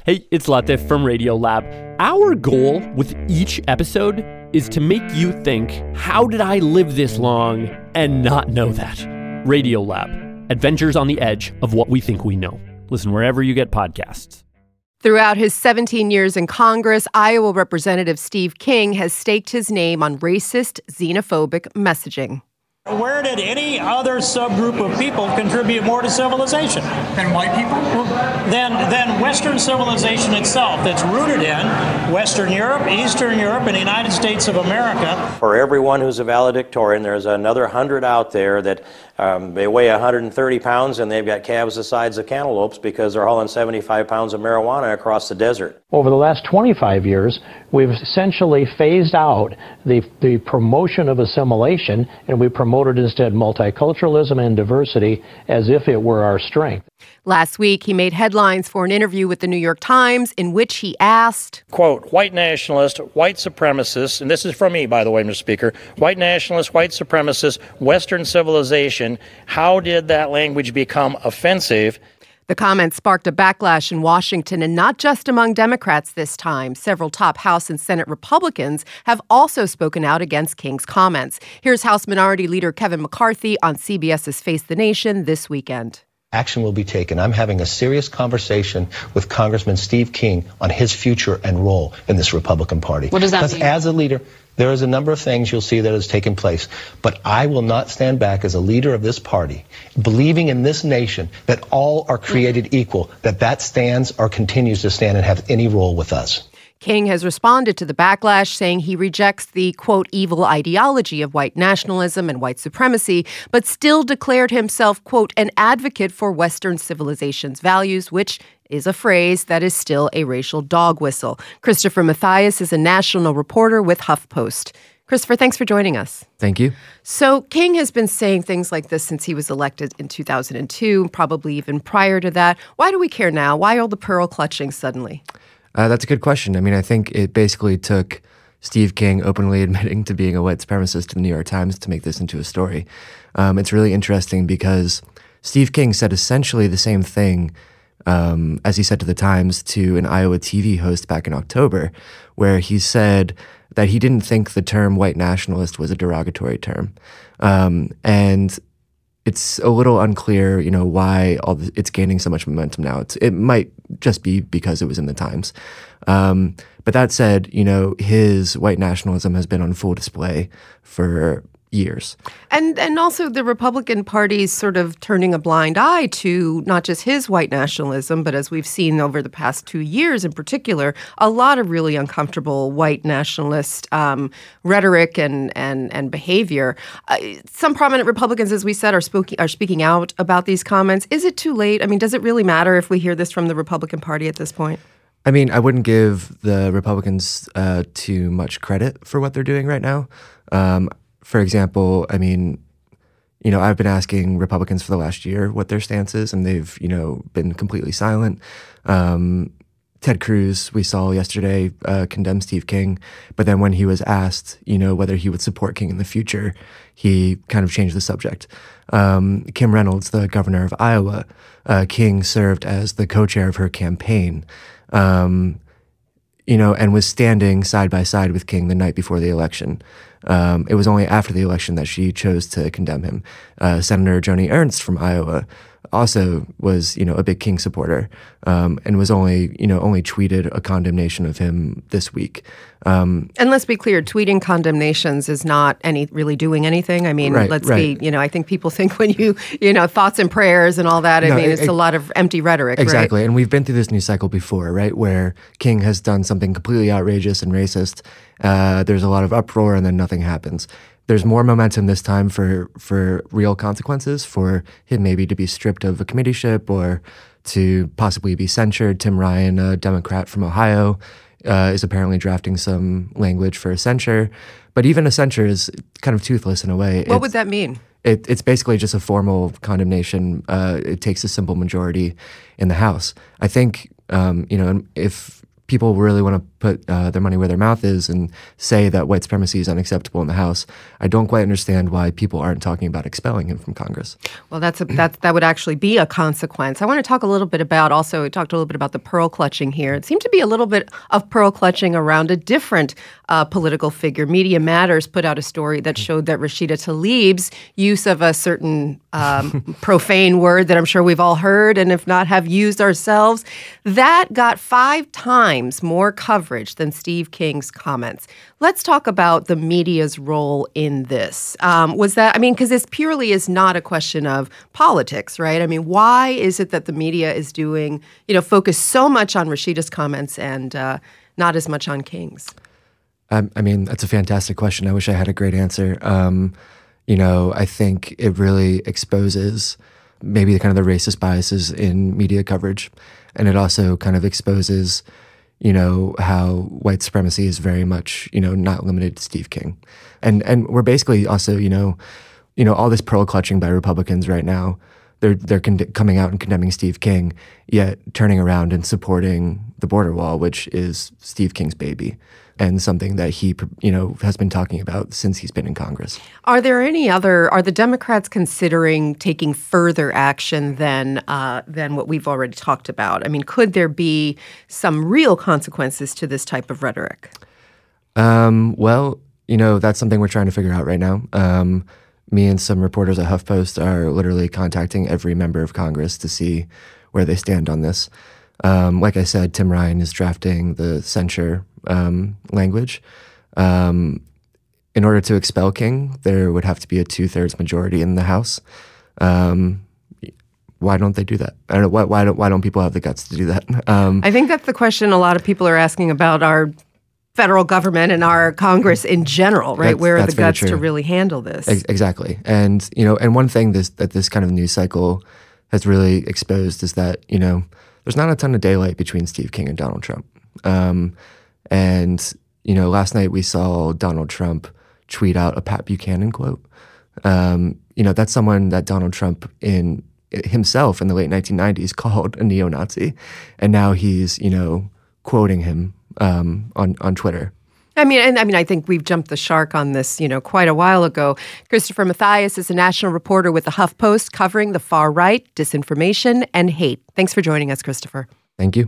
Hey, it's Latif from Radiolab. Our goal with each episode is to make you think, how did I live this long and not know that? Radiolab, adventures on the edge of what we think we know. Listen wherever you get podcasts. Throughout his 17 years in Congress, Iowa Representative Steve King has staked his name on racist, xenophobic messaging. Where did any other subgroup of people contribute more to civilization? Than white people? Than Western civilization itself, that's rooted in Western Europe, Eastern Europe, and the United States of America. For everyone who's a valedictorian, there's another 100 out there that they weigh 130 pounds and they've got calves the size of cantaloupes because they're hauling 75 pounds of marijuana across the desert. Over the last 25 years, we've essentially phased out the promotion of assimilation, and we promoted instead multiculturalism and diversity as if it were our strength. Last week, he made headlines for an interview with the New York Times in which he asked, quote, white nationalist, white supremacist, and this is from me, by the way, Mr. Speaker, white nationalist, white supremacist, Western civilization, how did that language become offensive? The comments sparked a backlash in Washington, and not just among Democrats this time. Several top House and Senate Republicans have also spoken out against King's comments. Here's House Minority Leader Kevin McCarthy on CBS's Face the Nation this weekend. Action will be taken. I'm having a serious conversation with Congressman Steve King on his future and role in this Republican Party. What does that mean? Because as a leader, there is a number of things you'll see that has taken place. But I will not stand back as a leader of this party, believing in this nation that all are created equal, that stands or continues to stand and have any role with us. King has responded to the backlash, saying he rejects the, quote, evil ideology of white nationalism and white supremacy, but still declared himself, quote, an advocate for Western civilization's values, which is a phrase that is still a racial dog whistle. Christopher Mathias is a national reporter with HuffPost. Christopher, thanks for joining us. Thank you. So King has been saying things like this since he was elected in 2002, probably even prior to that. Why do we care now? Why all the pearl clutching suddenly? That's a good question. I mean, I think it basically took Steve King openly admitting to being a white supremacist to the New York Times to make this into a story. It's really interesting because Steve King said essentially the same thing as he said to the Times to an Iowa TV host back in October, where he said that he didn't think the term white nationalist was a derogatory term. And it's a little unclear, why it's gaining so much momentum now. It might just be because it was in the Times. But that said, his white nationalism has been on full display for years. And also the Republican Party's sort of turning a blind eye to not just his white nationalism, but as we've seen over the past 2 years in particular, a lot of really uncomfortable white nationalist rhetoric and behavior. Some prominent Republicans, as we said, are speaking out about these comments. Is it too late? I mean, does it really matter if we hear this from the Republican Party at this point? I mean, I wouldn't give the Republicans too much credit for what they're doing right now. For example, I mean, I've been asking Republicans for the last year what their stance is, and they've, been completely silent. Ted Cruz, we saw yesterday, condemn Steve King, but then when he was asked, whether he would support King in the future, he kind of changed the subject. Kim Reynolds, the governor of Iowa, King served as the co-chair of her campaign, and was standing side by side with King the night before the election. It was only after the election that she chose to condemn him. Senator Joni Ernst from Iowa also was, a big King supporter, and was only tweeted a condemnation of him this week. And let's be clear, tweeting condemnations is not really doing anything. I mean, right. I think people think when you thoughts and prayers and all that, it's a lot of empty rhetoric. Exactly. Right? And we've been through this news cycle before, right? Where King has done something completely outrageous and racist. There's a lot of uproar and then nothing happens. There's more momentum this time for real consequences, for him maybe to be stripped of a committeeship or to possibly be censured. Tim Ryan, a Democrat from Ohio, is apparently drafting some language for a censure. But even a censure is kind of toothless in a way. What would that mean? It's basically just a formal condemnation. It takes a simple majority in the House. I think, if people really want to put their money where their mouth is and say that white supremacy is unacceptable in the House, I don't quite understand why people aren't talking about expelling him from Congress. Well, that would actually be a consequence. I want to talk a little bit about, also, we talked a little bit about the pearl clutching here. It seemed to be a little bit of pearl clutching around a different political figure. Media Matters put out a story that showed that Rashida Tlaib's use of a certain profane word that I'm sure we've all heard and if not have used ourselves, that got 5 times more coverage than Steve King's comments. Let's talk about the media's role in this. Because this purely is not a question of politics, right? I mean, why is it that the media is doing, focus so much on Rashida's comments and not as much on King's? That's a fantastic question. I wish I had a great answer. I think it really exposes maybe the kind of the racist biases in media coverage. And it also kind of exposes, how white supremacy is very much, not limited to Steve King. And we're basically also, all this pearl clutching by Republicans right now, they're coming out and condemning Steve King, yet turning around and supporting the border wall, which is Steve King's baby and something that he, has been talking about since he's been in Congress. Are the Democrats considering taking further action than what we've already talked about? I mean, could there be some real consequences to this type of rhetoric? That's something we're trying to figure out right now. Me and some reporters at HuffPost are literally contacting every member of Congress to see where they stand on this. Like I said, Tim Ryan is drafting the censure language. In order to expel King, there would have to be a 2/3 majority in the House. Why don't they do that? I don't know. Why don't people have the guts to do that? I think that's the question a lot of people are asking about our federal government and our Congress in general, right? Where are the guts to really handle this? Exactly. And, and one thing that this kind of news cycle has really exposed is that, there's not a ton of daylight between Steve King and Donald Trump. Last night we saw Donald Trump tweet out a Pat Buchanan quote. That's someone that Donald Trump himself in the late 1990s called a neo-Nazi. And now he's, quoting him on Twitter. I think we've jumped the shark on this, quite a while ago. Christopher Mathias is a national reporter with the HuffPost covering the far right, disinformation, and hate. Thanks for joining us, Christopher. Thank you.